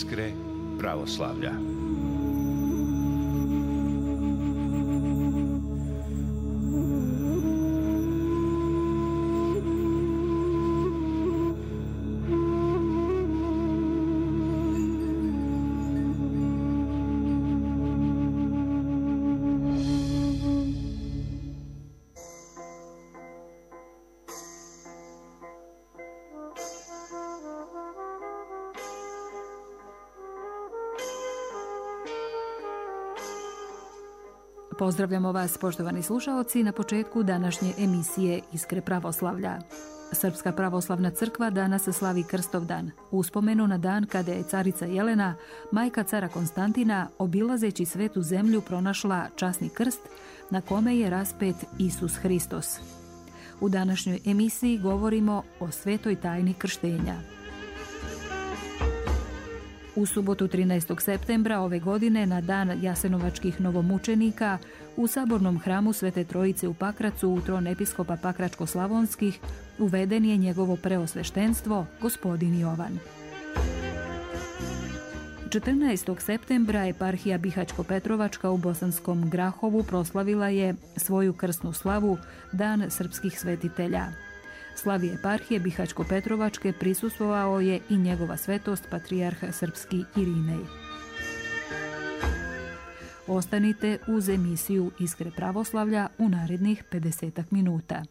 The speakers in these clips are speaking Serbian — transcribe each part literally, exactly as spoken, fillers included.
Iskre pravoslavlja. Pozdravljamo vas, poštovani slušaoci, na početku današnje emisije Iskre pravoslavlja. Srpska pravoslavna crkva danas slavi Krstovdan, uspomenu na dan kada je carica Jelena, majka cara Konstantina, obilazeći svetu zemlju pronašla časni krst na kome je raspet Isus Hristos. U današnjoj emisiji govorimo o svetoj tajni krštenja. U subotu trinaestog septembra ove godine, na dan jasenovačkih novomučenika, u sabornom hramu Svete Trojice u Pakracu u tron episkopa Pakračko-slavonskih uveden je njegovo preosveštenstvo, gospodin Jovan. četrnaestog septembra eparhija Bihaćko-Petrovačka u Bosanskom Grahovu proslavila je svoju krsnu slavu, Dan srpskih svetitelja. Slavi eparhije Bihaćko-Petrovačke prisustvovao je i njegova svetost patrijarh srpski Irinej. Ostanite uz emisiju Iskre pravoslavlja u narednih pedesetak minuta.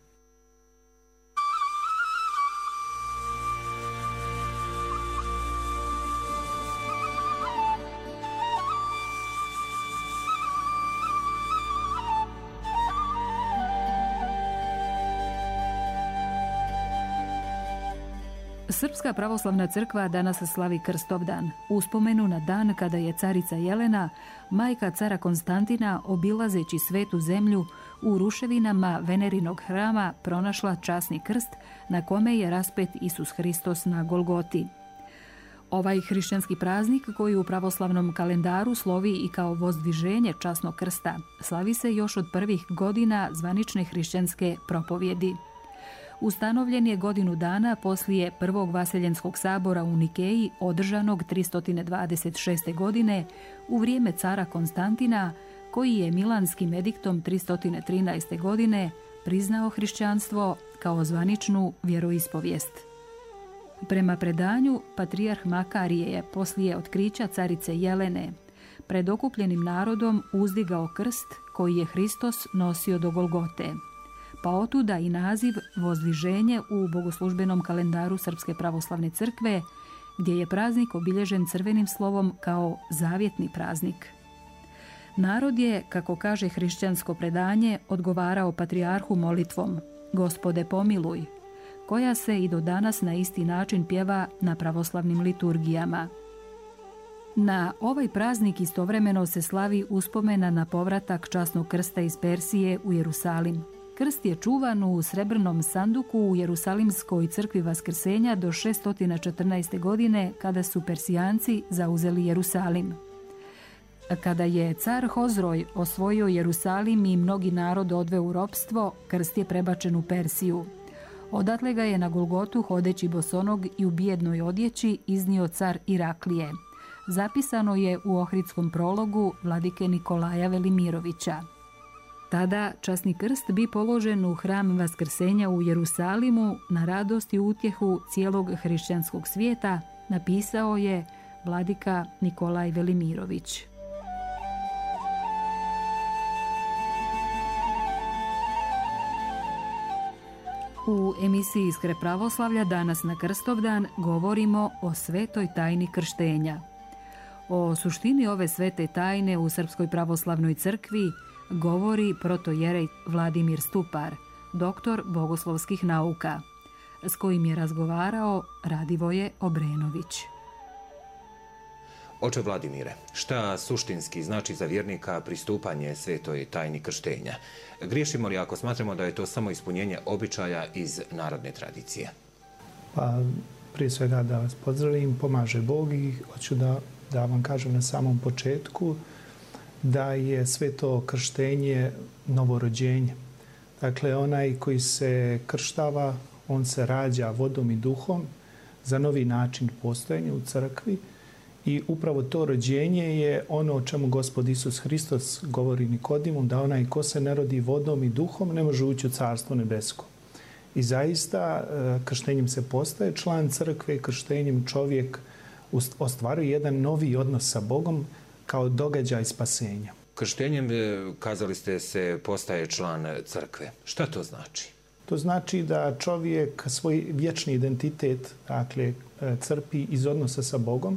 Srpska pravoslavna crkva danas slavi Krstovdan, uspomenu na dan kada je carica Jelena, majka cara Konstantina, obilazeći svetu zemlju, u ruševinama Venerinog hrama pronašla časni krst na kome je raspet Isus Hristos na Golgoti. Ovaj hrišćanski praznik, koji u pravoslavnom kalendaru slovi i kao vozdviženje časnog krsta, slavi se još od prvih godina zvanične hrišćanske propovjedi. Ustanovljen je godinu dana poslije prvog vaseljenskog sabora u Nikeji, održanog tristo dvadeset šeste. godine u vrijeme cara Konstantina, koji je milanskim ediktom tristo trinaeste. godine priznao hrišćanstvo kao zvaničnu vjeroispovijest. Prema predanju, patrijarh Makarije je poslije otkrića carice Jelene pred okupljenim narodom uzdigao krst koji je Hristos nosio do Golgote, pa otuda i naziv vozdviženje u bogoslužbenom kalendaru Srpske pravoslavne crkve, gdje je praznik obilježen crvenim slovom kao zavjetni praznik. Narod je, kako kaže hrišćansko predanje, odgovarao patrijarhu molitvom Gospode pomiluj, koja se i do danas na isti način pjeva na pravoslavnim liturgijama. Na ovaj praznik istovremeno se slavi uspomena na povratak časnog krsta iz Persije u Jerusalim. Krst je čuvan u srebrnom sanduku u Jerusalimskoj crkvi Vaskrsenja do šesto četrnaeste. godine, kada su Persijanci zauzeli Jerusalim. Kada je car Hozroj osvojio Jerusalim i mnogi narod odveo u ropstvo, krst je prebačen u Persiju. Odatle ga je na Golgotu, hodeći bosonog i u bijednoj odjeći, iznio car Iraklije. Zapisano je u Ohridskom prologu vladike Nikolaja Velimirovića. Tada časni krst bi položen u hram Vaskrsenja u Jerusalimu na radost i utjehu cijelog hrišćanskog svijeta, napisao je vladika Nikolaj Velimirović. U emisiji Iskre pravoslavlja danas na Krstovdan govorimo o svetoj tajni krštenja. O suštini ove svete tajne u Srpskoj pravoslavnoj crkvi govori protojerej Vladimir Stupar, doktor bogoslovskih nauka, s kojim je razgovarao Radivoje Obrenović. Oče Vladimire, šta suštinski znači za vjernika pristupanje svetoj tajni krštenja? Griješimo li ako smatramo da je to samo ispunjenje običaja iz narodne tradicije? Pa, prije svega da vas pozdravim, pomaže Bog i hoću da, da vam kažem na samom početku da je sveto krštenje novorođenje. Dakle, onaj koji se krštava, on se rađa vodom i duhom za novi način postojanja u crkvi I upravo to rođenje je ono o čemu Gospod Isus Hristos govori Nikodimom, da onaj ko se ne rodi vodom i duhom ne može ući u Carstvo nebesko. I zaista krštenjem se postaje član crkve, krštenjem čovjek ostvaruje jedan novi odnos sa Bogom kao događaj spasenja. Krštenjem, kazali ste, se postaje član crkve. Šta to znači? To znači da čovjek svoj vječni identitet, dakle, crpi iz odnosa sa Bogom,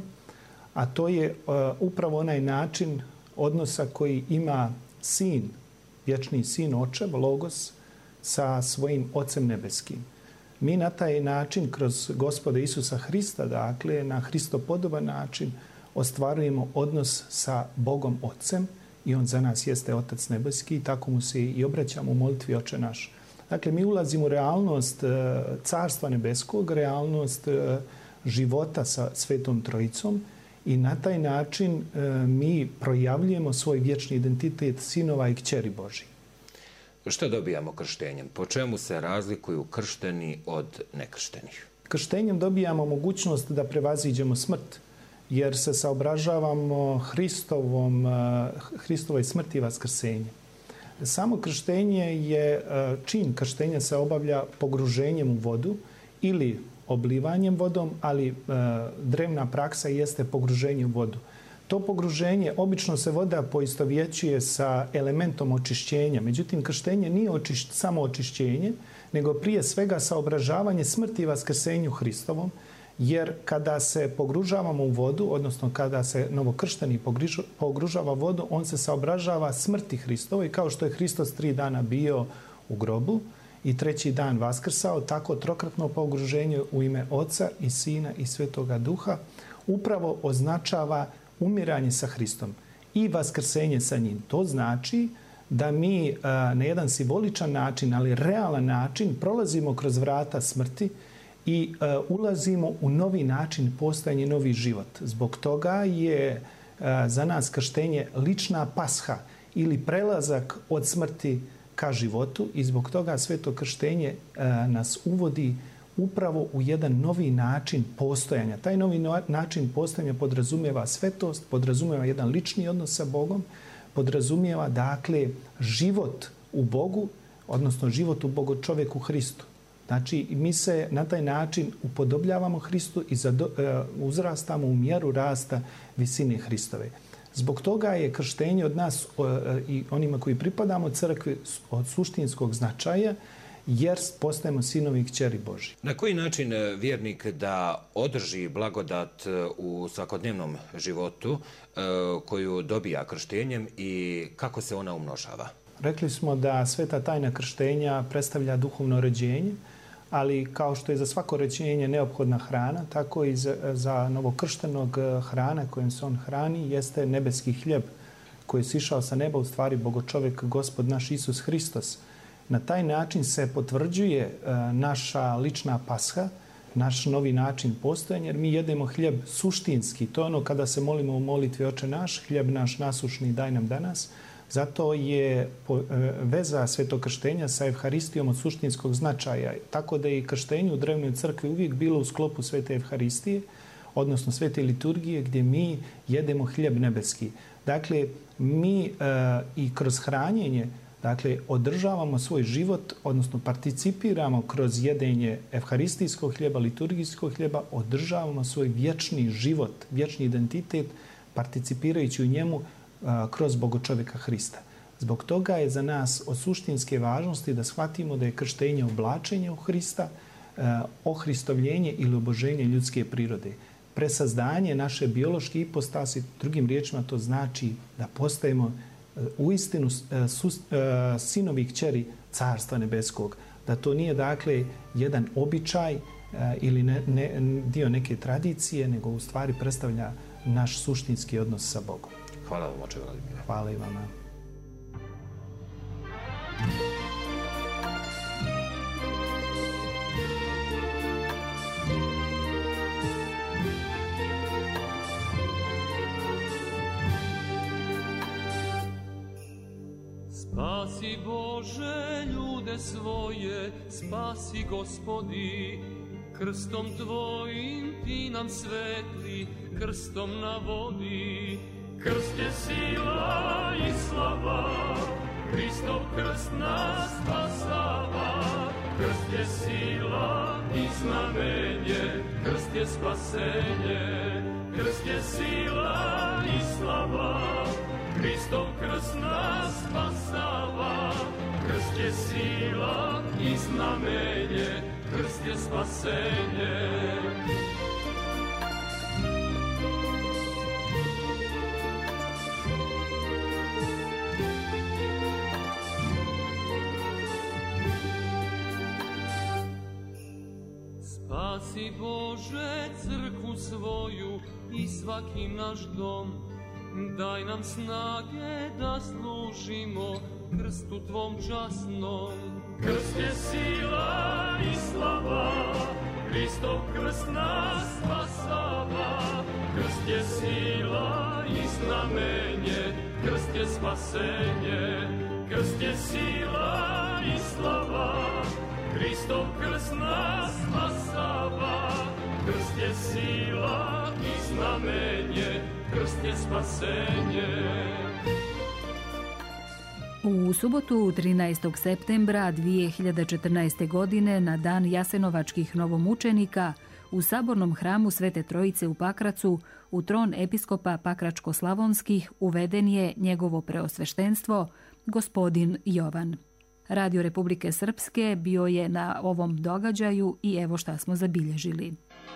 a to je upravo onaj način odnosa koji ima sin, vječni sin, očev, Logos, sa svojim Ocem nebeskim. Mi na taj način, kroz Gospoda Isusa Hrista, dakle, na Hristopodoban način, ostvarujemo odnos sa Bogom Ocem i on za nas jeste Otac nebeski i tako mu se i obraćamo u molitvi Oče naš. Dakle, mi ulazimo u realnost Carstva nebeskog, realnost života sa Svetom Trojicom i na taj način mi projavljujemo svoj vječni identitet sinova i kćeri Božji. Što dobijamo krštenjem? Po čemu se razlikuju kršteni od nekrštenih? Krštenjem dobijamo mogućnost da prevaziđemo smrt, jer se saobražavamo Hristovom, Hristovoj smrti i vaskrsenje. Samo krštenje je, čin krštenja se obavlja pogruženjem u vodu ili oblivanjem vodom, ali drevna praksa jeste pogruženje u vodu. To pogruženje, obično se voda poistovjećuje sa elementom očišćenja. Međutim, krštenje nije očišć, samo očišćenje, nego prije svega saobražavanje smrti i vaskrsenju Hristovom, jer kada se pogružavamo u vodu, odnosno kada se novokršteni pogružava vodu, on se saobražava smrti Hristovoj, kao što je Hristos tri dana bio u grobu i treći dan vaskrsao, tako trokratno pogruženje u ime Oca i Sina i Svetoga Duha upravo označava umiranje sa Hristom i vaskrsenje sa njim. To znači da mi na jedan simboličan način, ali realan način, prolazimo kroz vrata smrti i ulazimo u novi način postojanja, novi život. Zbog toga je za nas krštenje lična pasha ili prelazak od smrti ka životu i zbog toga sveto krštenje nas uvodi upravo u jedan novi način postojanja. Taj novi način postojanja podrazumijeva svetost, podrazumijeva jedan lični odnos sa Bogom, podrazumijeva dakle život u Bogu, odnosno život u Bogu čovjeku Hristu. Znači, mi se na taj način upodobljavamo Hristu i uzrastamo u mjeru rasta visine Hristove. Zbog toga je krštenje od nas i onima koji pripadamo crkvi od suštinskog značaja, jer postajemo sinovi i kćeri Božji. Na koji način vjernik da održi blagodat u svakodnevnom životu koju dobija krštenjem i kako se ona umnožava? Rekli smo da sveta tajna krštenja predstavlja duhovno rođenje, ali kao što je za svako rođenje neophodna hrana, tako i za, za novokrštenog hrana kojim se on hrani jeste nebeski hljeb koji je sišao sa neba, u stvari Bogočovjek, Gospod naš Isus Hristos. Na taj način se potvrđuje naša lična pasha, naš novi način postojanja, jer mi jedemo hljeb suštinski. To je ono kada se molimo u molitvi Oče naš, hljeb naš nasušni daj nam danas. Zato je veza svetog krštenja sa Evharistijom od suštinskog značaja. Tako da je i krštenje u drevnoj crkvi uvijek bilo u sklopu svete Evharistije, odnosno svete liturgije, gdje mi jedemo hljeb nebeski. Dakle, mi e, i kroz hranjenje dakle, održavamo svoj život, odnosno participiramo kroz jedenje evharistijskog hljeba, liturgijskog hljeba, održavamo svoj vječni život, vječni identitet, participirajući u njemu a, kroz Bogočovjeka Hrista. Zbog toga je za nas od suštinske važnosti da shvatimo da je krštenje oblačenje u Hrista, a, ohristovljenje ili oboženje ljudske prirode. Presazdanje naše biološke ipostasi, drugim riječima to znači da postajemo uistinu sinovi i kćeri Carstva nebeskog. Da to nije dakle jedan običaj ili ne, ne, dio neke tradicije, nego u stvari predstavlja naš suštinski odnos sa Bogom. Hvala vam, oče Vladimire. Hvala i vama. Spasi Bože ljude svoje, spasi Gospodi, Krstom tvojim ti nam svetli, krstom na vodi. Krst je sila i slava, Hristov krst nas spasava. Krst je sila i znamenje, krst je spasenje. Krst je sila i slava, Hristov krst nas spasava. Krst je sila i znamenje, krst je spasenje. Spasi Bože crkvu svoju i svaki naš dom. Daj nam snage da služimo krstu tvom časnom. Krst je sila i slava, Hristov krst nas spasava. Krst je sila i znamenje, krst je spasenje. Krst je sila i slava, Hristov krst nas spasava. Krst je sila i znamenje, krst je spasenje. U subotu trinaestog septembra dvije hiljade četrnaeste. godine na dan jasenovačkih novomučenika u sabornom hramu Svete Trojice u Pakracu u tron episkopa Pakračko-slavonskih uveden je njegovo preosveštenstvo, gospodin Jovan. Radio Republike Srpske bio je na ovom događaju i evo šta smo zabilježili.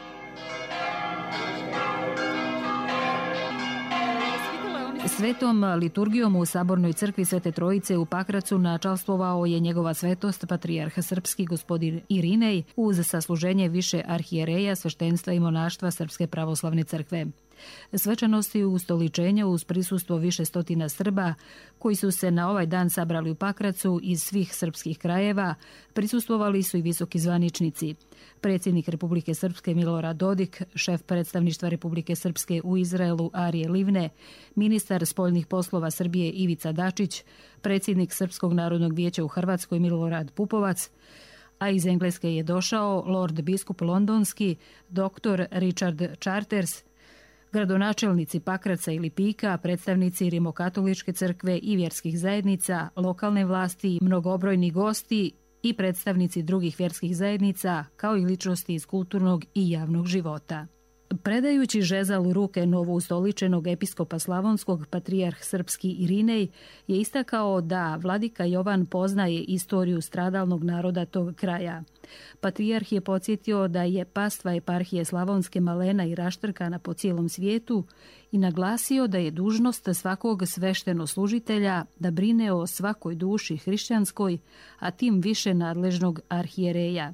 Svetom liturgijom u Sabornoj crkvi Svete Trojice u Pakracu načalstvovao je njegova svetost patrijarh srpski gospodin Irinej uz sasluženje više arhijereja, sveštenstva i monaštva Srpske pravoslavne crkve. Svečanosti ustoličenja uz prisustvo više stotina Srba koji su se na ovaj dan sabrali u Pakracu iz svih srpskih krajeva, prisustvovali su i visoki zvaničnici. Predsjednik Republike Srpske Milorad Dodik, šef predstavništva Republike Srpske u Izraelu Arije Livne, ministar spoljnih poslova Srbije Ivica Dačić, predsjednik Srpskog narodnog vijeća u Hrvatskoj Milorad Pupovac, a iz Engleske je došao lord biskup londonski, doktor Richard Charters, gradonačelnici Pakraca i Lipika, predstavnici Rimokatoličke crkve i vjerskih zajednica, lokalne vlasti, mnogobrojni gosti i predstavnici drugih vjerskih zajednica, kao i ličnosti iz kulturnog i javnog života. Predajući žezal u ruke novoustoličenog episkopa Slavonskog, patrijarh srpski Irinej je istakao da vladika Jovan poznaje istoriju stradalnog naroda tog kraja. Patrijarh je podsjetio da je pastva eparhije Slavonske malena i raštrkana po cijelom svijetu i naglasio da je dužnost svakog sveštenoslужitelja da brine o svakoj duši hrišćanskoj, a tim više nadležnog arhijereja.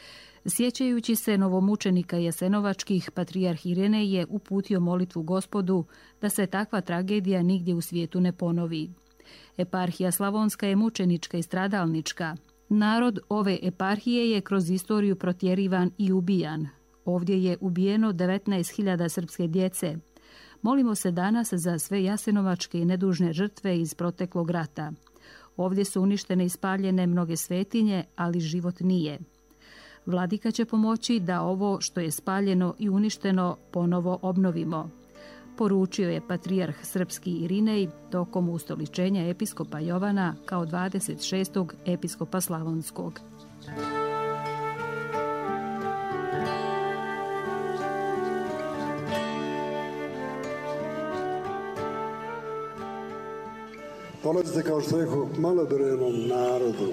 Sjećajući se novomučenika jasenovačkih, patrijarh Irinej je uputio molitvu Gospodu da se takva tragedija nigdje u svijetu ne ponovi. Eparhija Slavonska je mučenička i stradalnička. Narod ove eparhije je kroz istoriju protjerivan i ubijan. Ovdje je ubijeno devetnaest hiljada srpske djece. Molimo se danas za sve jasenovačke i nedužne žrtve iz proteklog rata. Ovdje su uništene i spaljene mnoge svetinje, ali život nije. Vladika će pomoći da ovo što je spaljeno i uništeno ponovo obnovimo, poručio je patrijarh srpski Irinej tokom ustoličenja episkopa Jovana kao dvadeset šestog episkopa Slavonskog. Dolazite, kao što rekao, malobrojenom narodu.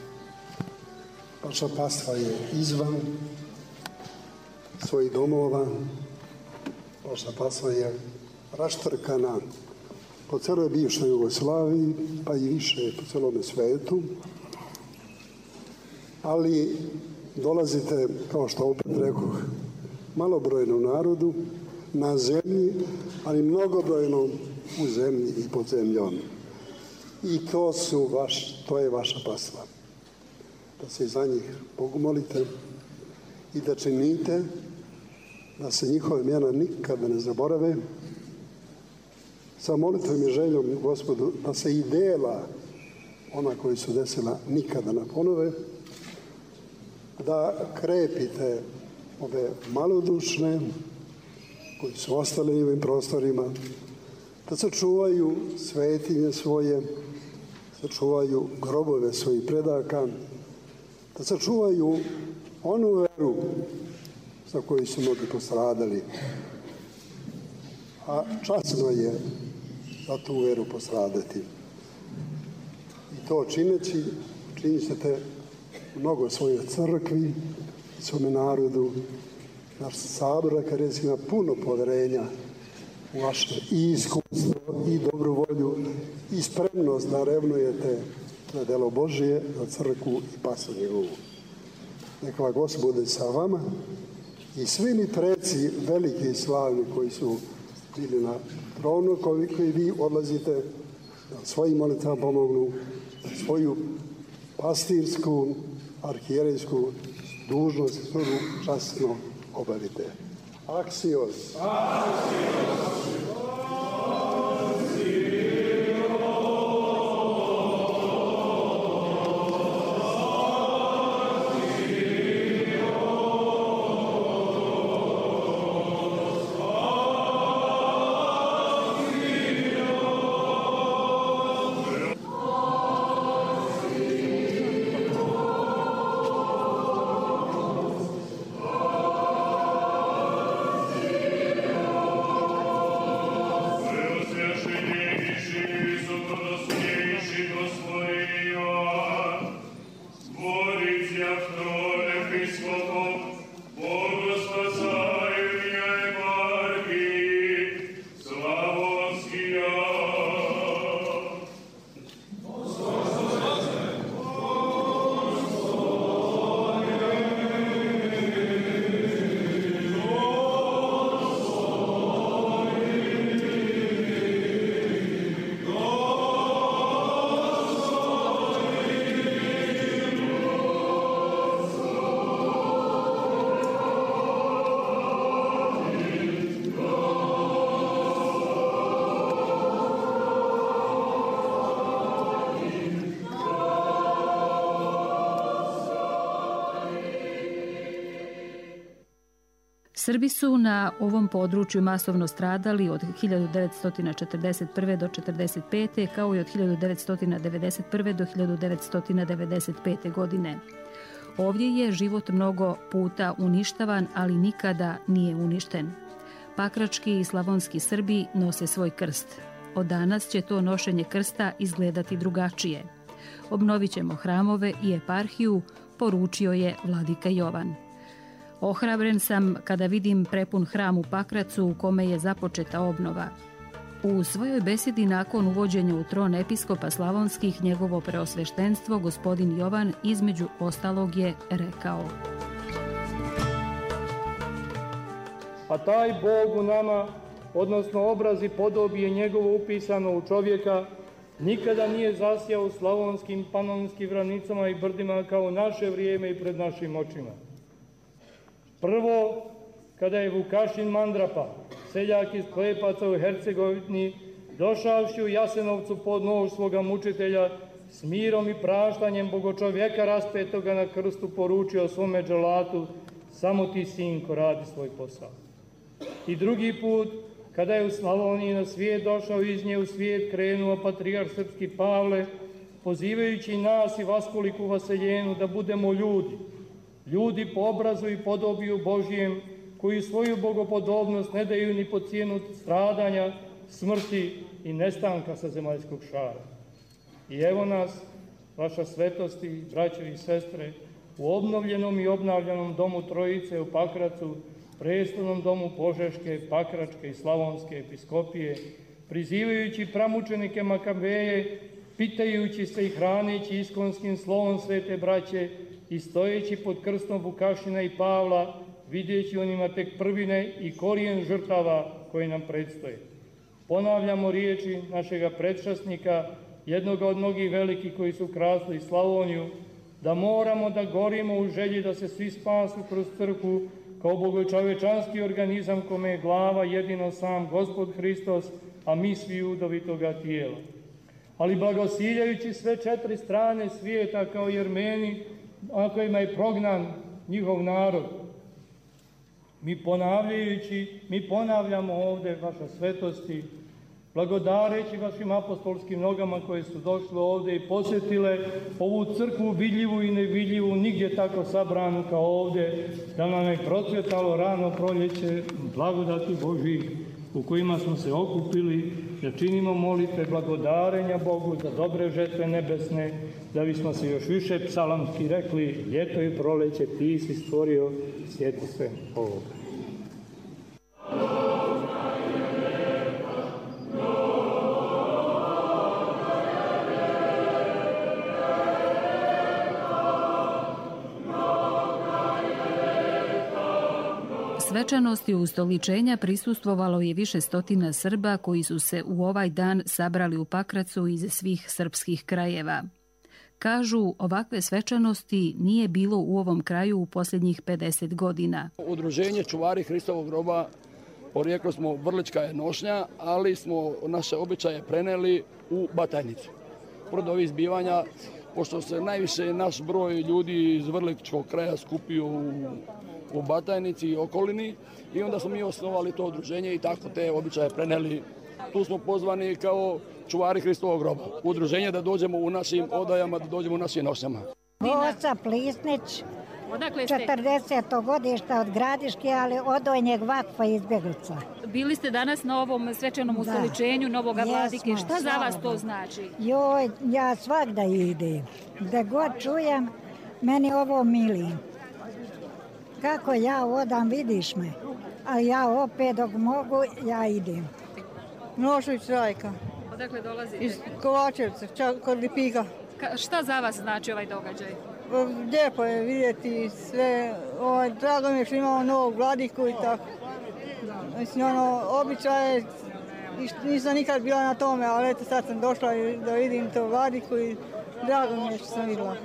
Vaša pastva je izvan svojih domova. Vaša pastva je raštrkana po celoj bivšoj Jugoslaviji, pa i više po celome svetu. Ali dolazite, kao što opet rekao, malobrojnom narodu na zemlji, ali mnogobrojnom u zemlji i pod zemljom. I to su vaš, to je vaša pastva. Da se za njih Bogu molite i da činite da se njihove imena nikada ne zaborave. Sa molitvom i željom Gospodu da se i dela ona koji su desila nikada ne ponove, da krepite ove malodušne koji su ostali u ovim prostorima, da sačuvaju svetinje svoje, sačuvaju grobove svojih predaka, da sačuvaju onu veru za koju su mnogi postradali. A časno je za tu veru postradati. I to čineći, činit ćete mnogo svojoj crkvi, svome narodu. Naš sabor akadeski ima puno poverenja u vaše i iskustvo, i dobru volju, i spremnost da revnujete na delo Božije, za crkvu i pasu njegovu. Neka Gospod bude sa vama i svi mi preci veliki i slavni koji su bili na tronu, koliko i vi odlazite da svojim molitvama pomognu, svoju pastirsku, arhijerejsku dužnost i službu časno obavite. Aksios! Aksios! Srbi su na ovom području masovno stradali od hiljadu devetsto četrdeset prve do četrdeset pete kao i od hiljadu devetsto devedeset prve do hiljadu devetsto devedeset pete godine. Ovdje je život mnogo puta uništavan, ali nikada nije uništen. Pakrački i slavonski Srbi nose svoj krst. Od danas će to nošenje krsta izgledati drugačije. Obnovit ćemo hramove i eparhiju, poručio je vladika Jovan. Ohrabren sam kada vidim prepun hram u Pakracu u kome je započeta obnova. U svojoj besedi nakon uvođenja u tron episkopa slavonskih njegovo preosveštenstvo gospodin Jovan između ostalog je rekao: A taj Bog u nama, odnosno obraz i podobije njegovo upisano u čovjeka, nikada nije zasjao u slavonskim panonskim ravnicama i brdima kao naše vrijeme i pred našim očima. Prvo, kada je Vukašin Mandrapa, seljak iz Klepaca u Hercegovini, došavši u Jasenovcu pod nož svoga mučitelja, s mirom i praštanjem bogočovjeka raspetoga na krstu poručio svome dželatu: samo ti, sinko, radi svoj posao. I drugi put, kada je u Slavoniji na svijet došao, iz nje u svijet krenuo patrijarh srpski Pavle, pozivajući nas i vaskoliku vaseljenu da budemo ljudi, ljudi po obrazu i podobiju Božijem, koji svoju bogopodobnost ne daju ni po cijenu stradanja, smrti i nestanka sa zemaljskog šara. I evo nas, vaša svetosti, braćo i sestre, u obnovljenom i obnavljanom domu Trojice u Pakracu, prestolnom domu Požeške, Pakračke i Slavonske episkopije, prizivajući pramučenike Makabeje, pitajući se i hranići iskonskim slovom svete braće i stojeći pod krstom Vukašina i Pavla, vidjeći onima tek prvine i korijen žrtava koji nam predstoje. Ponavljamo riječi našega predšasnika, jednoga od mnogih velikih koji su krasili Slavoniju, da moramo da gorimo u želji da se svi spasu kroz crkvu kao bogočovečanski organizam kome je glava jedino sam Gospod Hristos, a mi svi udovi toga tijela. Ali blagosiljajući sve četiri strane svijeta kao Jermeni, a kojima je prognan njihov narod, Mi ponavljajući, mi ponavljamo ovde vaša svetosti, blagodareći vašim apostolskim nogama koje su došle ovde i posjetile ovu crkvu vidljivu i nevidljivu, nigdje tako sabranu kao ovde, da nam je procvjetalo rano proljeće blagodati Božih u kojima smo se okupili, da činimo molitve blagodarenja Bogu za dobre žetve nebesne, da bismo se još više psalamski rekli, ljeto i proleće ti si stvorio, sjeti se ovoga. Svečanosti ustoličenja prisustvovalo je više stotina Srba koji su se u ovaj dan sabrali u Pakracu iz svih srpskih krajeva. Kažu, ovakve svečanosti nije bilo u ovom kraju u posljednjih pedeset godina. Udruženje Čuvari Hristovog groba, porijeklo smo Vrlička je nošnja, ali smo naše običaje preneli u Batajnicu. Pored ovih zbivanja, pošto se najviše naš broj ljudi iz Vrličkog kraja skupio u u Batajnici i okolini i onda smo mi osnovali to udruženje i tako te običaje preneli. Tu smo pozvani kao čuvari Hristovog groba. Udruženje da dođemo u našim odajama, da dođemo u našim nošnjama. Bosa Plisnić, četrdeseto godište od Gradiške, ali odojnjeg vatfa izbjeglica. Bili ste danas na ovom svečanom ustoličenju Novog Vladike. Šta za vas to znači? Joj, ja svakda idem. Da god čujem, meni ovo mili. Kako ja odam, vidiš me. A ja opet dok mogu, ja idem. Mnošović Rajka. Odakle dolazite? Iz Kovačevca, kod Lipika. Ka, šta za vas znači ovaj događaj? Lijepo je vidjeti sve. Ovaj, drago mi je što imamo novog vladiku i tako. Mislim, ono, običaje, nisam nikad bila na tome, ali eto sad sam došla da vidim to vladiku i drago mi je što sam vidjela.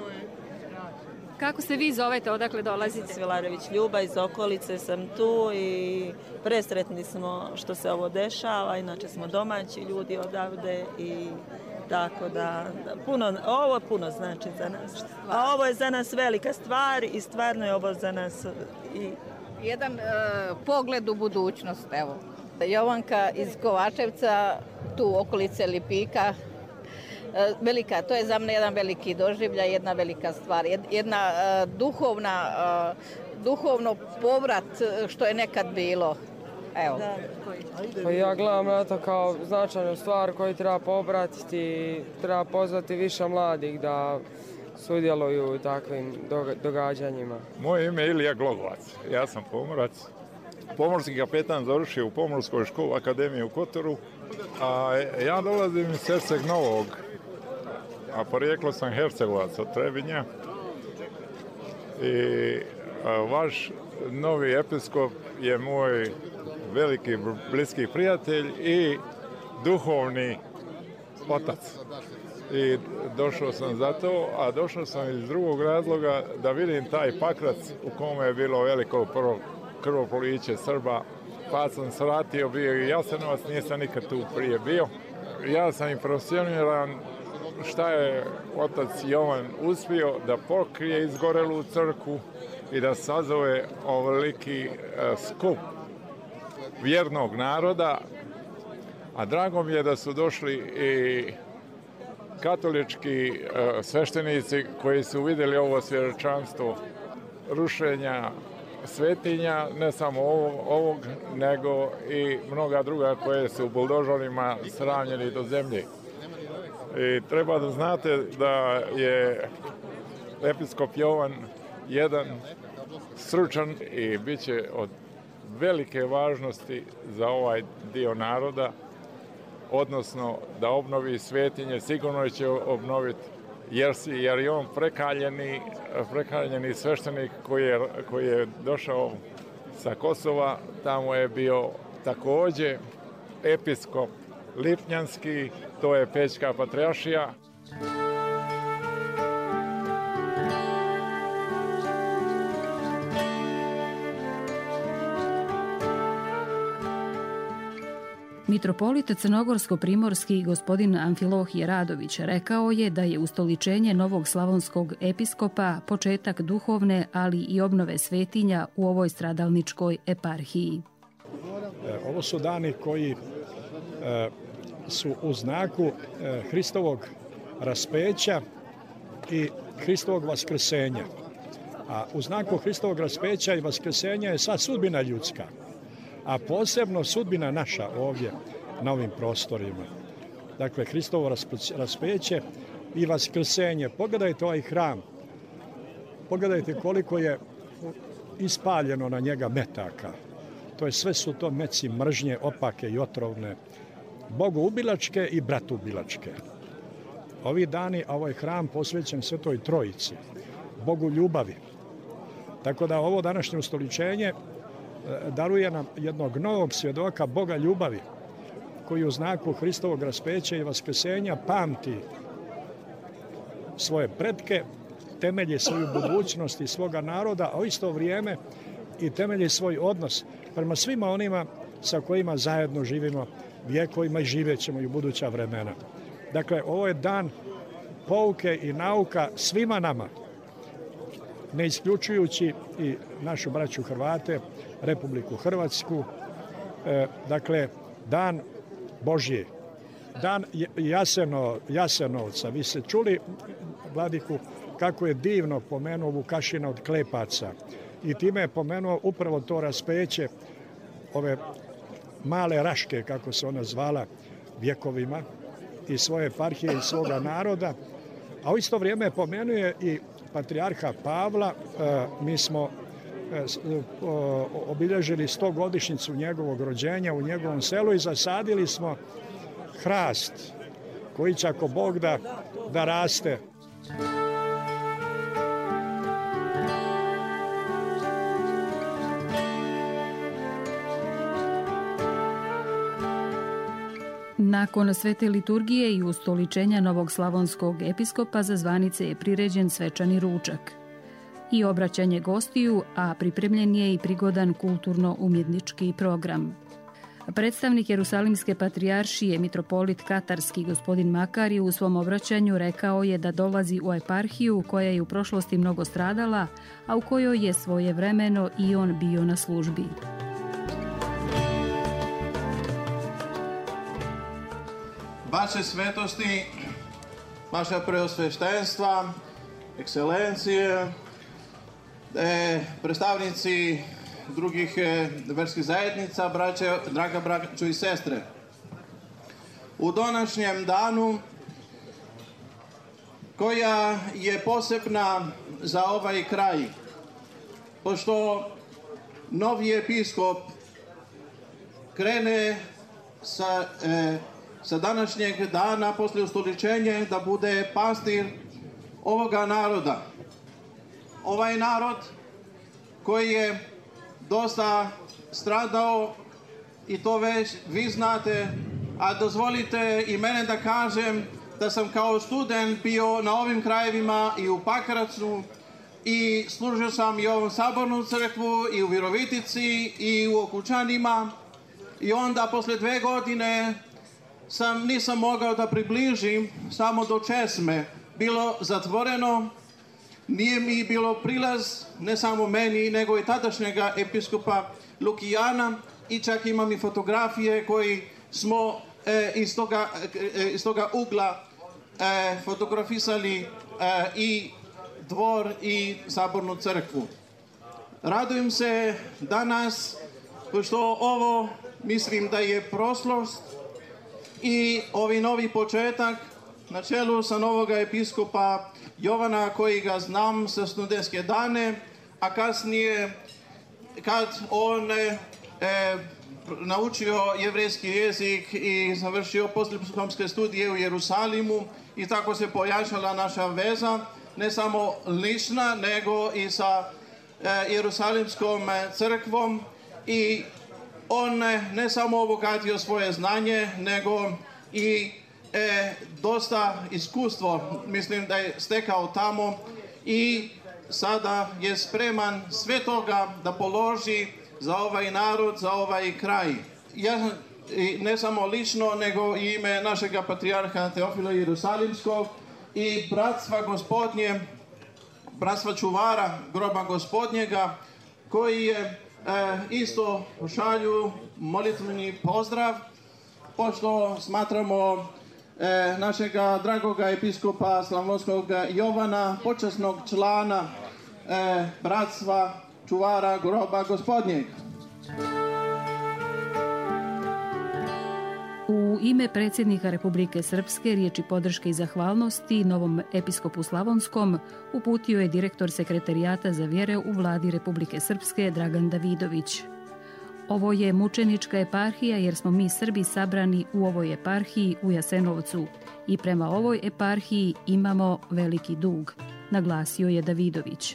Kako se vi zovete, odakle dolazite? Svilarević Ljuba, iz okolice sam tu i presretni smo što se ovo dešava, inače smo domaći ljudi odavde i tako da, da puno, ovo puno znači za nas. A ovo je za nas velika stvar i stvarno je ovo za nas i jedan uh, pogled u budućnost, evo. Jovanka iz Kovačevca, tu okolice Lipika. Velika, to je za mene jedan veliki doživljaj, jedna velika stvar, jedna uh, duhovna, uh, duhovno povrat što je nekad bilo. Evo. Pa ja gledam na to kao značajnu stvar koju treba popratiti i treba pozvati više mladih da sudjeluju u takvim događanjima. Moje ime je Ilija Glogovac, ja sam pomorac. Pomorski kapetan završio u Pomorskoj školi Akademije u Kotoru, a ja dolazim iz Herceg Novog, a porijeklo sam Hercegovac od Trebinja. I vaš novi episkop je moj veliki bliski prijatelj i duhovni otac. I došao sam za to, a došao sam iz drugog razloga da vidim taj Pakrac u kome je bilo veliko prvo krvoproliće Srba. Pa sam se vratio, bio i Jasenovac, nisam nikad tu prije bio. Ja sam impresioniran šta je otac Jovan uspio da pokrije izgorelu crkvu i da sazove ovoliki skup vjernog naroda. A drago mi je da su došli i katolički sveštenici koji su vidjeli ovo svjedočanstvo rušenja svetinja, ne samo ovog, ovog, nego i mnoga druga koje su buldožerima sravnjeni do zemlje. I treba da znate da je episkop Jovan jedan stručan i bit će od velike važnosti za ovaj dio naroda, odnosno da obnovi svetinje, sigurno će obnoviti, jer, si, jer je on prekaljeni, prekaljeni sveštenik koji je, koji je došao sa Kosova, tamo je bio također episkop Lipnjanski, to je Pećka patrijaršija. Mitropolit crnogorsko-primorski gospodin Amfilohije Radović rekao je da je ustoličenje novog slavonskog episkopa početak duhovne, ali i obnove svetinja u ovoj stradalničkoj eparhiji. Ovo su dani koji su u znaku Hristovog raspeća i Hristovog vaskrsenja. A u znaku Hristovog raspeća i vaskrsenja je sad sudbina ljudska, a posebno sudbina naša ovdje na ovim prostorima. Dakle, Hristovo raspeće i vaskrsenje. Pogledajte ovaj hram. Pogledajte koliko je ispaljeno na njega metaka. To je sve su to meci mržnje, opake i otrovne, bogoubilačke i bratoubilačke. Ovi dani, a ovaj hram posvećen Svetoj Trojici, Bogu ljubavi. Tako da ovo današnje ustoličenje daruje nam jednog novog svjedoka Boga ljubavi, koji u znaku Hristovog raspeća i vaskrsenja pamti svoje pretke, temelji svoju budućnost i svoga naroda, a u isto vrijeme i temelji svoj odnos prema svima onima sa kojima zajedno živimo vjekovima i živjet ćemo i u buduća vremena. Dakle, ovo je dan pouke i nauka svima nama, ne isključujući i našu braću Hrvate, Republiku Hrvatsku. E, dakle, dan Božji, dan Jaseno, Jasenovca. Vi ste čuli, Vladiku, kako je divno pomenuo Vukašina od Klepaca i time je pomenuo upravo to raspeće ove male Raške, kako se ona zvala vjekovima, i svoje eparhije i svoga naroda, a u isto vrijeme pomenuje i patrijarha Pavla. E, mi smo e, obilježili stogodišnjicu njegovog rođenja u njegovom selu i zasadili smo hrast koji će, ako Bog da, da raste. Nakon svete liturgije i ustoličenja novog slavonskog episkopa za zvanice je priređen svečani ručak i obraćanje gostiju, a pripremljen je i prigodan kulturno-umjetnički program. Predstavnik Jerusalimske patrijaršije, mitropolit katarski gospodin Makari, u svom obraćanju rekao je da dolazi u eparhiju koja je u prošlosti mnogo stradala, a u kojoj je svojevremeno i on bio na službi. Vaše svetosti, vaša preosveštenstva, ekscelencije, predstavnici drugih verskih zajednica, braće, draga braćo i sestre. U današnjem danu, koja je posebna za ovaj kraj, pošto novi episkop krene sa e, sa današnjeg dana, poslije ustoličenja, da bude pastir ovoga naroda. Ovaj narod koji je dosta stradao, i to već vi znate, a dozvolite i mene da kažem da sam kao student bio na ovim krajevima i u Pakracu i služio sam i u ovom sabornu crkvu i u Virovitici i u Okučanima, i onda posle dve godine sam, nisam mogao da približim samo do Česme. Bilo zatvoreno, nije mi bilo prilaz, ne samo meni, nego i tadašnjega episkopa Lukijana, i čak imam i fotografije koji smo e, iz, toga, e, iz toga ugla e, fotografisali e, i dvor i sabornu crkvu. Radujem se danas, pošto ovo mislim da je prošlost, i ovi novi početak na čelu sa novoga episkopa Jovana, koji ga znam sa studentske dane, a kasnije kad on e, naučio jevrejski jezik i završio poslijediplomske studije u Jerusalimu, i tako se pojačala naša veza, ne samo lična, nego i sa e, Jerusalimskom crkvom, i on ne samo obogatio svoje znanje, nego i e, dosta iskustvo, mislim da je stekao tamo, i sada je spreman sve toga da položi za ovaj narod, za ovaj kraj. Ja i ne samo lično, nego i ime našeg patrijarha Teofila Jerusalimskog i bratstva gospodnje, bratstva čuvara groba gospodnjega, koji je e, isto šalju molitveni pozdrav, pošto smatramo e, našega dragoga episkopa Slavonskog Jovana, počasnog člana e, bratstva čuvara groba gospodnjega. U ime predsjednika Republike Srpske riječi podrške i zahvalnosti novom episkopu Slavonskom uputio je direktor Sekretarijata za vjere u vladi Republike Srpske Dragan Davidović. Ovo je mučenička eparhija jer smo mi Srbi sabrani u ovoj eparhiji u Jasenovcu i prema ovoj eparhiji imamo veliki dug, naglasio je Davidović.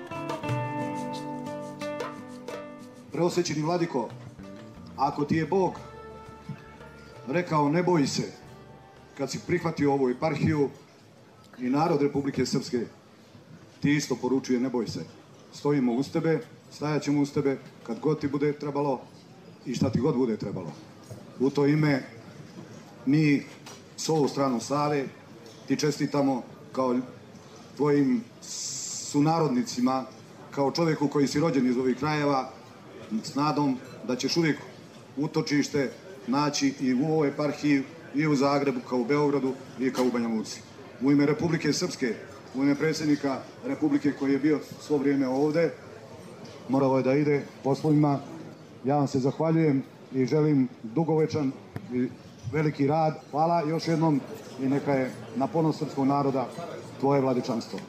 Preosvećeni vladiko, ako ti je Bog rekao ne boj se, kad si prihvatio ovu eparhiju i narod Republike Srpske, ti isto poručuje ne boj se. Stojimo uz tebe, stajat ćemo uz tebe kad god ti bude trebalo i šta ti god bude trebalo. U to ime mi s ovu stranu Save ti čestitamo kao tvojim sunarodnicima, kao čovjeku koji si rođen iz ovih krajeva, s nadom da ćeš uvijek utočište naći i u ovoj eparhiji, i u Zagrebu, kao u Beogradu, i kao u Banja Luci. U ime Republike Srpske, u ime predsjednika Republike koji je bio svo vrijeme ovdje, moralo je da ide poslovima. Ja vam se zahvaljujem i želim dugovečan i veliki rad. Hvala još jednom i neka je na ponos srpskog naroda tvoje vladičanstvo.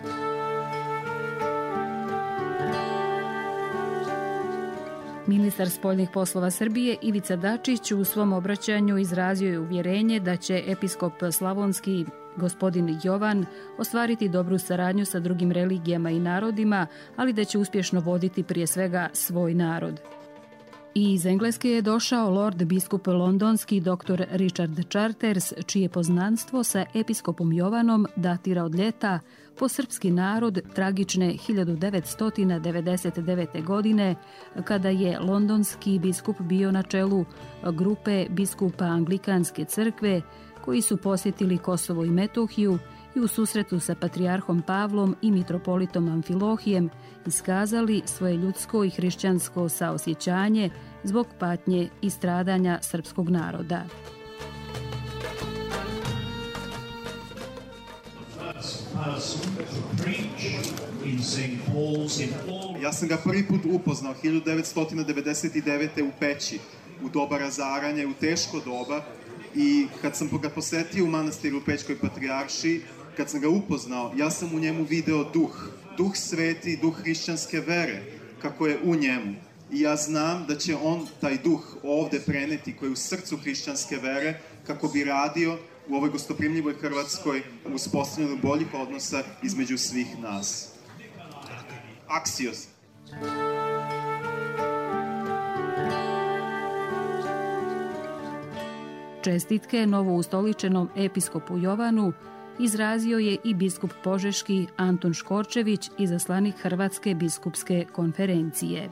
Ministar spoljnih poslova Srbije Ivica Dačić u svom obraćanju izrazio je uvjerenje da će episkop Slavonski gospodin Jovan ostvariti dobru saradnju sa drugim religijama i narodima, ali da će uspješno voditi prije svega svoj narod. I iz Engleske je došao lord biskup londonski dr. Richard Charters, čije poznanstvo sa episkopom Jovanom datira od ljeta po srpski narod tragične hiljadu devetsto devedeset devete. godine, kada je londonski biskup bio na čelu grupe biskupa Anglikanske crkve koji su posjetili Kosovo i Metohiju i u susretu sa patrijarhom Pavlom i mitropolitom Amfilohijem iskazali svoje ljudsko i hrišćansko saosjećanje zbog patnje i stradanja srpskog naroda. Ja sam ga prvi put upoznao hiljadu devetsto devedeset devete. u Peći, u doba razaranja, u teško doba, i kad sam ga posetio u manastiru u Pećkoj patrijaršiji, kad sam ga upoznao, ja sam u njemu video duh, duh sveti, duh hrišćanske vere, kako je u njemu. I ja znam da će on taj duh ovde preneti, koji je u srcu hrišćanske vere, kako bi radio u ovoj gostoprimljivoj Hrvatskoj u uspostavljanju boljih odnosa između svih nas. Axios. Čestitke novoustoličenom episkopu Jovanu izrazio je i biskup Požeški Antun Škorčević, izaslanik Hrvatske biskupske konferencije.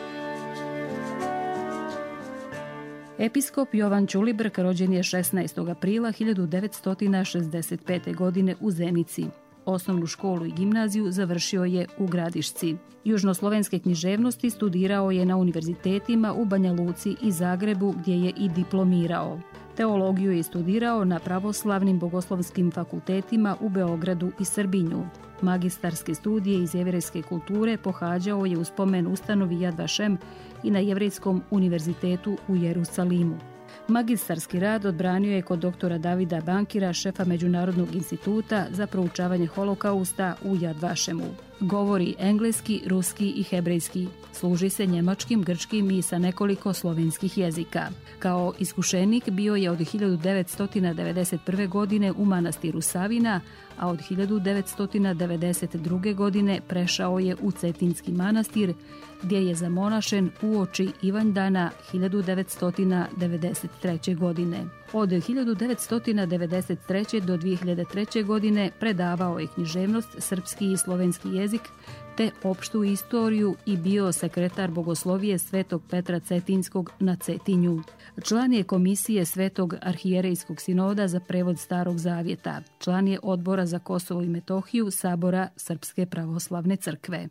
Episkop Jovan Ćulibrk rođen je šesnaestog aprila hiljadu devetsto šezdeset pete. godine u Zenici. Osnovnu školu i gimnaziju završio je u Gradišci. Južnoslovenske književnosti studirao je na univerzitetima u Banja Luci i Zagrebu, gdje je i diplomirao. Teologiju je studirao na pravoslavnim bogoslovskim fakultetima u Beogradu i Srbinju. Magistarske studije iz jevrejske kulture pohađao je u spomen ustanovi Yad Vashem i na Jevrejskom univerzitetu u Jerusalimu. Magistarski rad odbranio je kod doktora Davida Bankira, šefa Međunarodnog instituta za proučavanje holokausta u Yad Vashemu. Govori engleski, ruski i hebrejski. Služi se njemačkim, grčkim i sa nekoliko slovenskih jezika. Kao iskušenik bio je od hiljadu devetsto devedeset prve. godine u manastiru Savina, a od hiljadu devetsto devedeset druge. godine prešao je u Cetinski manastir, gdje je zamonašen uoči Ivanjdana hiljadu devetsto devedeset treće. godine. Od hiljadu devetsto devedeset treće. do dvije hiljade treće. godine predavao je književnost, srpski i slovenski jezik, te opštu istoriju i bio sekretar bogoslovije Svetog Petra Cetinskog na Cetinju. Član je komisije Svetog arhijerejskog sinoda za prevod Starog zavjeta. Član je odbora za Kosovo i Metohiju Sabora Srpske pravoslavne crkve.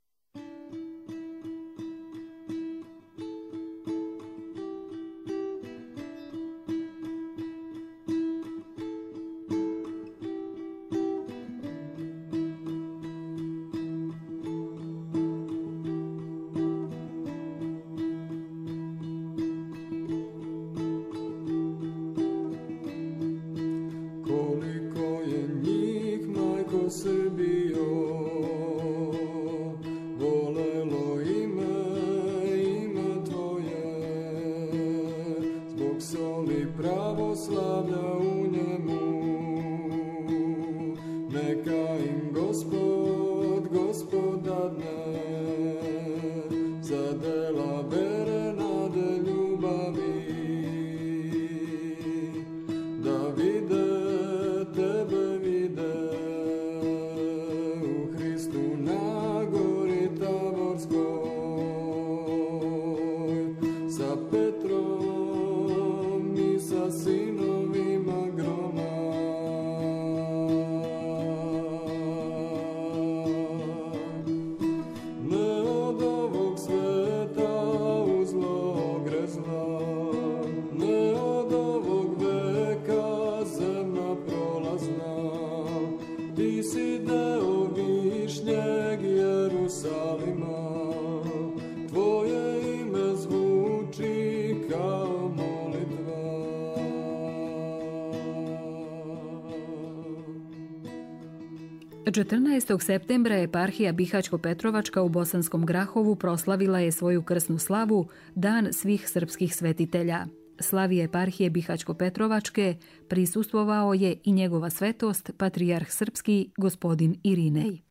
četrnaestog septembra eparhija Bihaćko-Petrovačka u Bosanskom Grahovu proslavila je svoju krsnu slavu, Dan svih srpskih svetitelja. Slavi eparhije Bihaćko-Petrovačke prisustvovao je i njegova svetost, patrijarh srpski, gospodin Irinej.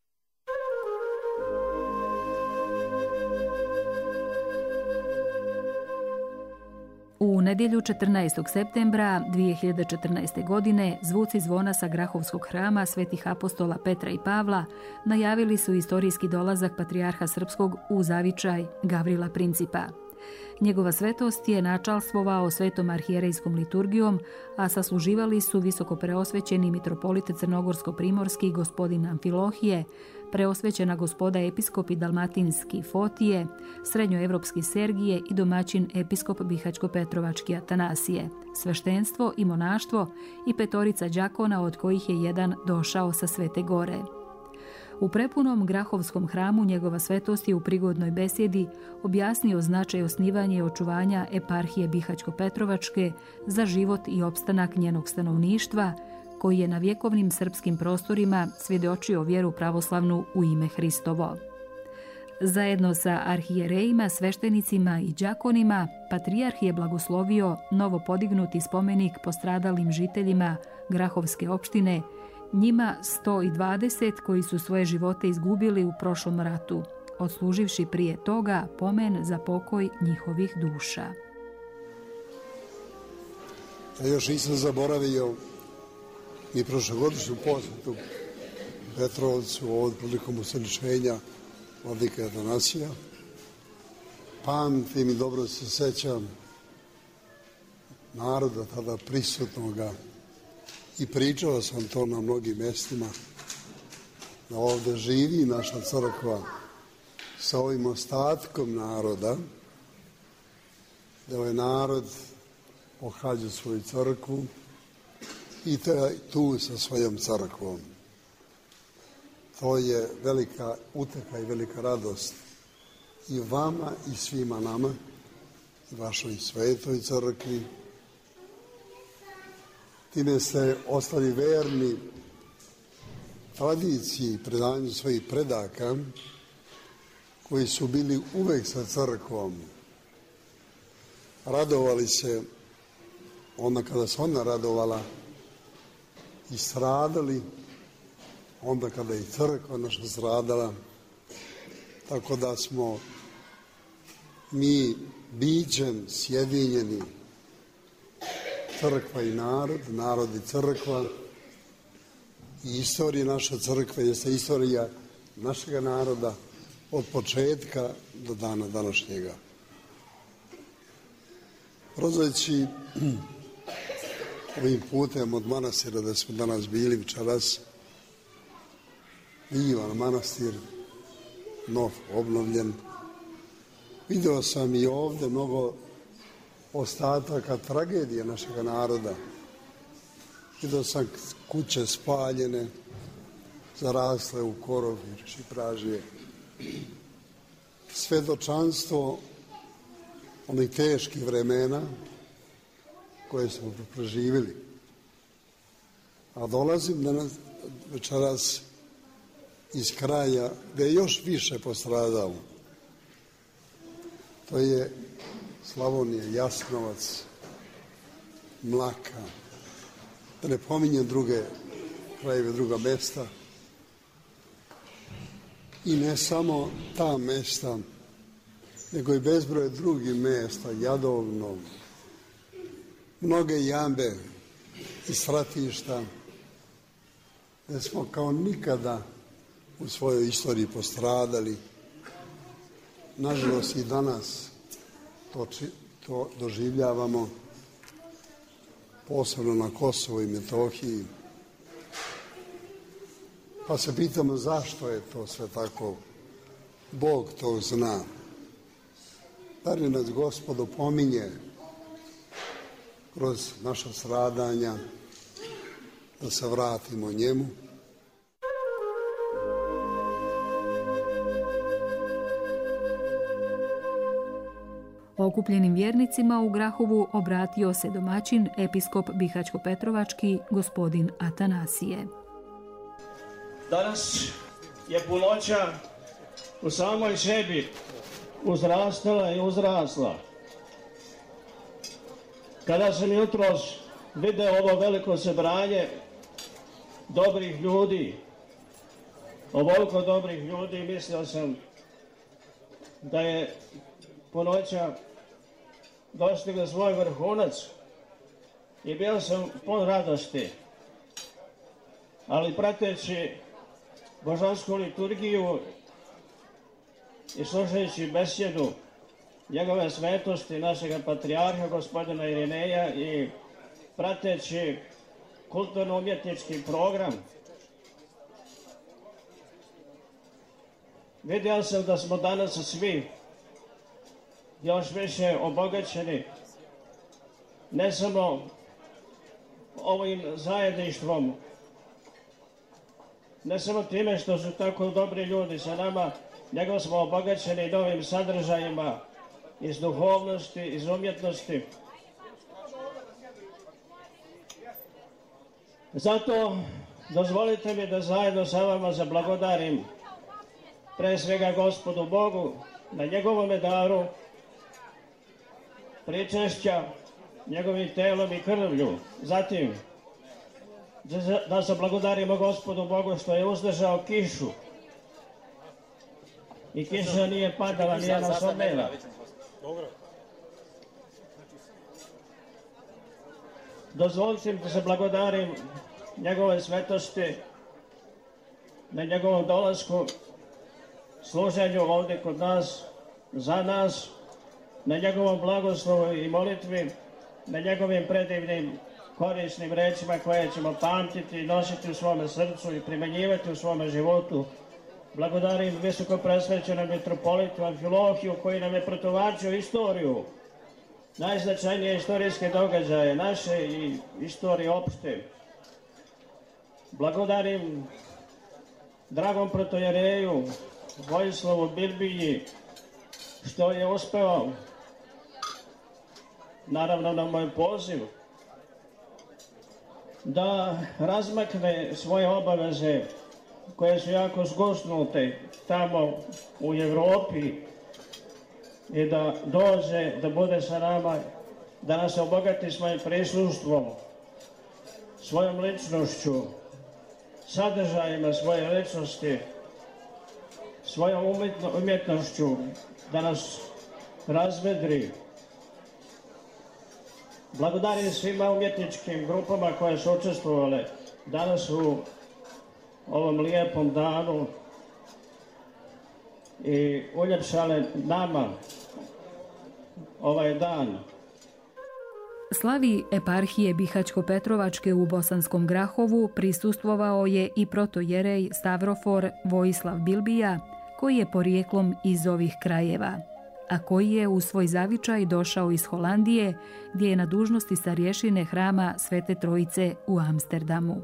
U nedjelju četrnaestog septembra dvije hiljade četrnaeste. godine zvuci zvona sa Grahovskog hrama svetih apostola Petra i Pavla najavili su istorijski dolazak patrijarha srpskog u zavičaj Gavrila Principa. Njegova svetost je načalstvovao svetom arhijerejskom liturgijom, a sasluživali su visoko preosvećeni mitropolit crnogorsko-primorski gospodin Amfilohije, preosvećena gospoda episkopi dalmatinski Fotije, srednjoevropski Sergije i domaćin episkop Bihaćko-Petrovački Atanasije, sveštenstvo i monaštvo i petorica đakona od kojih je jedan došao sa Svete Gore. U prepunom Grahovskom hramu njegova svetost je u prigodnoj besjedi objasnio značaj osnivanja i očuvanja eparhije Bihaćko-Petrovačke za život i opstanak njenog stanovništva, koji je na vjekovnim srpskim prostorima svjedočio vjeru pravoslavnu u ime Hristovo. Zajedno sa arhijerejima, sveštenicima i đakonima, patrijarh je blagoslovio novo podignuti spomenik postradalim žiteljima Grahovske opštine, njima sto dvadeset koji su svoje živote izgubili u prošlom ratu, odsluživši prije toga pomen za pokoj njihovih duša. Ja još nisam zaboravio i prošlogodišnju posjetu Petrovcu ovdje prilikom usrničenja vladika Atanasija. Pamtim i dobro se sećam naroda tada prisutnoga i pričao sam to na mnogim mjestima, da ovdje živi naša crkva sa ovim ostatkom naroda, da ovaj narod pohađa svoju crkvu i te, tu sa svojom crkvom. To je velika uteka i velika radost i vama i svima nama, i vašoj svetoj crkvi. Time ste ostali verni tradiciji i predanju svojih predaka koji su bili uvek sa crkvom. Radovali se onda kada se ona radovala i stradali onda kada je crkva naša stradala. Tako da smo mi bićem sjedinjeni crkva i narod, narod i crkva. I istorija naše crkve jeste istorija našega naroda od početka do dana današnjega. Prolazeći ovim putem od manastira da smo danas bili večeras, divan manastir, nov, obnovljen. Video sam i ovde mnogo ostataka tragedije našega naroda. Video sam kuće spaljene, zarasle u korov i šipražije. Svedočanstvo onih teških vremena koje smo preživjeli. A dolazim danas večeras iz kraja gde je još više postradao. To je Slavonija, Jasenovac, Mlaka, da ne pominjem druge krajeve, druga mesta. I ne samo ta mesta, nego i bezbroj drugih mesta, Jadovno, mnoge jambe i stratišta, gde smo kao nikada u svojoj istoriji postradali. Nažalost i danas to, to doživljavamo, posebno na Kosovu i Metohiji. Pa se pitamo zašto je to sve tako. Bog to zna. Da li nas Gospod opominje kroz naša stradanja da se vratimo njemu? Okupljenim vjernicima u Grahovu obratio se domaćin, episkop Bihaćko-Petrovački, gospodin Atanasije. Danas je punoća u samoj sebi uzrastala i uzrasla. Kada sam jutros video ovo veliko sebranje dobrih ljudi, ovoliko dobrih ljudi, mislio sam da je punoća dostigla svoj vrhunac i bio sam pun radosti. Ali prateći božansku liturgiju i slušajući besjedu njegove svetosti, našega patrijarha, gospodina Irineja, i prateći kulturno-umjetnički program, vidio sam da smo danas svi još više obogaćeni, ne samo ovim zajedništvom, ne samo time što su tako dobri ljudi sa nama, nego smo obogaćeni novim sadržajima iz duhovnosti, iz umjetnosti. Zato dozvolite mi da zajedno sa vama zablagodarim pre svega Gospodu Bogu na njegovome daru pričešća njegovim telom i krvlju. Zatim da zablagodarimo Gospodu Bogu što je uzdržao kišu i kiša nije padala, nije nas odmela. Dozvolite da se blagodarim njegove svetosti na njegovom dolasku, služenju ovdje kod nas, za nas, na njegovom blagoslovu i molitvi, na njegovim predivnim korisnim rečima koje ćemo pamtiti, nositi u svome srcu i primjenjivati u svome životu. Blagodarim visoko presvećenom mitropolitu Amfilohiju koji nam je protumačio istoriju, najznačajnije istorijske događaje naše i istorije opšte. Blagodarim dragom protojereju Vojislavu Birbiji što je uspeo, naravno na moj poziv, da razmakne svoje obaveze koje su jako zgusnute tamo u Evropi i da dođe, da bude sa nama, da nas obogati svojim prisustvom, svojom ličnošću, sadržajima svoje ličnosti, svojom umjetnošću, da nas razvedri, Blagodarim svima umjetničkim grupama koje su učestvovale danas u ovom lijepom danu i uljepšale nama ovaj dan. Slavi eparhije Bihaćko-Petrovačke u Bosanskom Grahovu prisustvovao je i protojerej Stavrofor Vojislav Bilbija, koji je porijeklom iz ovih krajeva, a koji je u svoj zavičaj došao iz Holandije, gdje je na dužnosti starješine hrama Svete Trojice u Amsterdamu.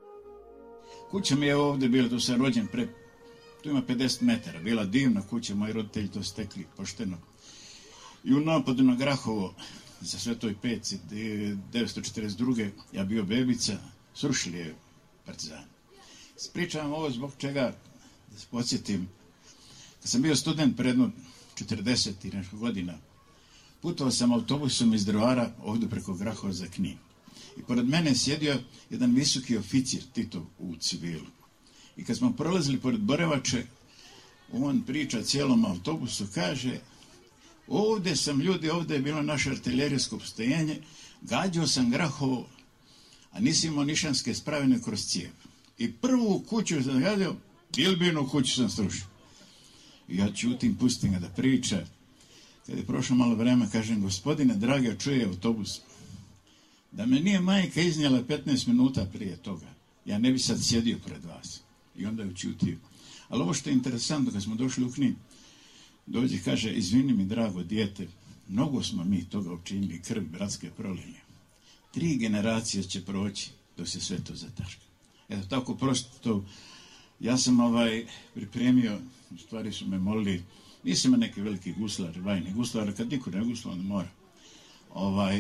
Kuća mi je ovdje bila, tu sam rođen pre, tu ima pedeset metara, bila divna kuća, moji roditelji to stekli pošteno. I u napadu na Grahovo, za Svetoj Peci, devetsto četrdeset druge ja bio bebica, srušili je partizani. Pričam ovo zbog čega, da se podsjetim, kad sam bio student predno četrdeset i nešto godina, putovao sam autobusom iz Drvara ovdje preko Grahova za Knin. I pored mene je sjedio jedan visoki oficir, Tito u civilu. I kad smo prolazili pored Borevače, on priča cijelom autobusu, kaže: ovdje sam ljudi, ovdje je bilo naše artiljerijsko postojenje, gađao sam Grahovo, a nisi imao nišanske spravene kroz cijep. I prvu kuću sam gađao, Bilbinu kuću sam srušio. I ja ćutim, pustim ga da priča. Kad je prošlo malo vremena, kažem: gospodine, drage, čuje autobus. Da me nije majka iznijela petnaest minuta prije toga, ja ne bi sad sjedio pred vas. I onda je učutio. Ali ovo što je interesantno, kad smo došli u Knin, dođe, kaže: izvini mi, drago dijete, mnogo smo mi toga učinili, krv bratske prolili. Tri generacije će proći dok se sve to zataška. Eto, tako prosto, ja sam ovaj pripremio, u stvari su me molili, nisam ima neki veliki guslar, vajni guslar, kad niko ne gusla, onda mora. Ovaj,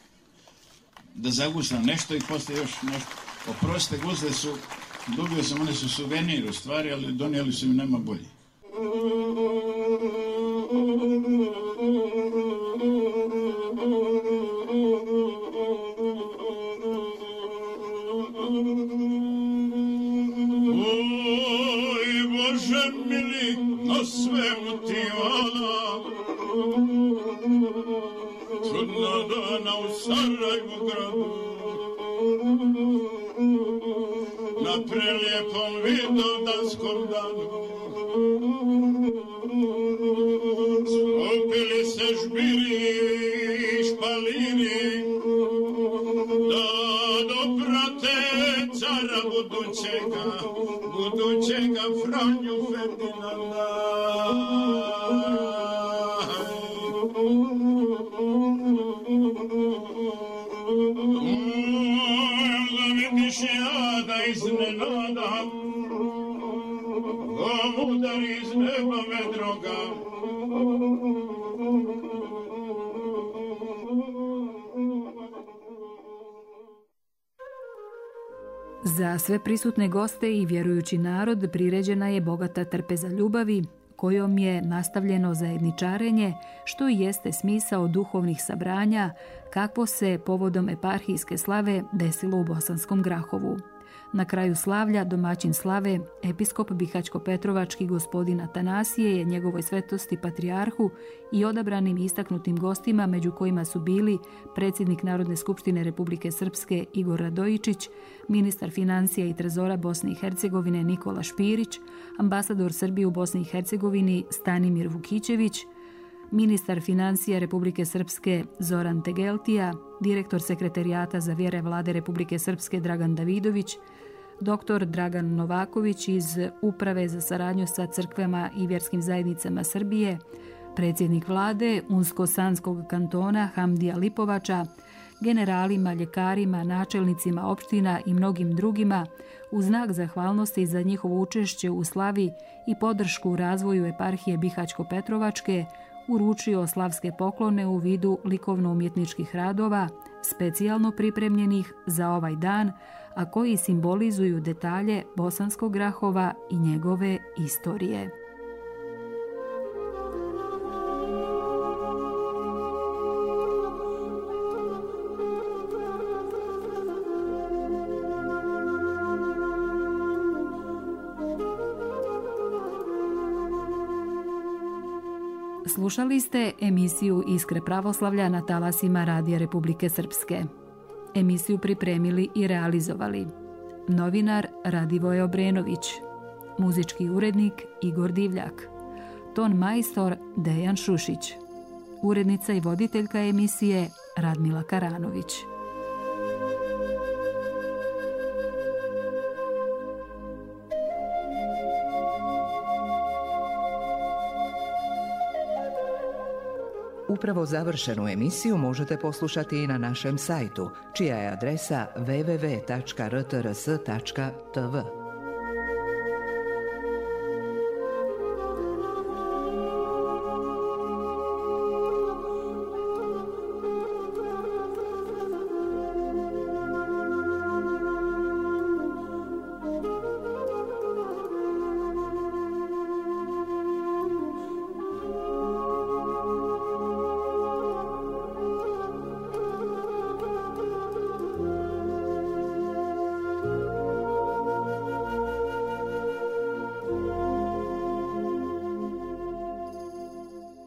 da zaguslam nešto i poslije još nešto. Oprostite, gusle su, dobio sam, one su suvenir u stvari, ali donijeli su mi nema bolje. Oj, Bože mili, na svemu ti hvala. Čudna dana u Sarajevu gradu, na prelijepom vidovdanskom danu. Skupili se žbiri i špaliri, da doprate cara budućega, budućega Franju Ferdinanda. Da vidiš ja da iznenada, kom udari iz neba me droga. Za sve prisutne goste i vjerujući narod priređena je bogata trpeza ljubavi, kojom je nastavljeno zajedničarenje, što i jeste smisao duhovnih sabranja, kakvo se povodom eparhijske slave desilo u Bosanskom Grahovu. Na kraju slavlja domaćin slave, episkop Bihaćko-Petrovački gospodin Atanasije je njegovoj svetosti patrijarhu i odabranim istaknutim gostima, među kojima su bili predsjednik Narodne skupštine Republike Srpske Igor Radojičić, ministar financija i trezora Bosne i Hercegovine Nikola Špirić, ambasador Srbije u Bosni i Hercegovini Stanimir Vukićević, ministar financija Republike Srpske Zoran Tegeltija, direktor sekretarijata za vjere Vlade Republike Srpske Dragan Davidović, doktor Dragan Novaković iz Uprave za saradnju sa crkvama i vjerskim zajednicama Srbije, predsjednik vlade Unsko-Sanskog kantona Hamdija Lipovača, generalima, ljekarima, načelnicima opština i mnogim drugima, u znak zahvalnosti za njihovo učešće u slavi i podršku u razvoju eparhije Bihaćko-Petrovačke, uručio slavske poklone u vidu likovno-umjetničkih radova, specijalno pripremljenih za ovaj dan, a koji simbolizuju detalje Bosanskog Grahova i njegove istorije. Slušali ste emisiju Iskre pravoslavlja na talasima Radija Republike Srpske. Emisiju pripremili i realizovali novinar Radivoje Obrenović, muzički urednik Igor Divljak, ton majstor Dejan Šušić, urednica i voditeljka emisije Radmila Karanović. Upravo završenu emisiju možete poslušati i na našem sajtu, čija je adresa w w w tačka r t r s tačka t v.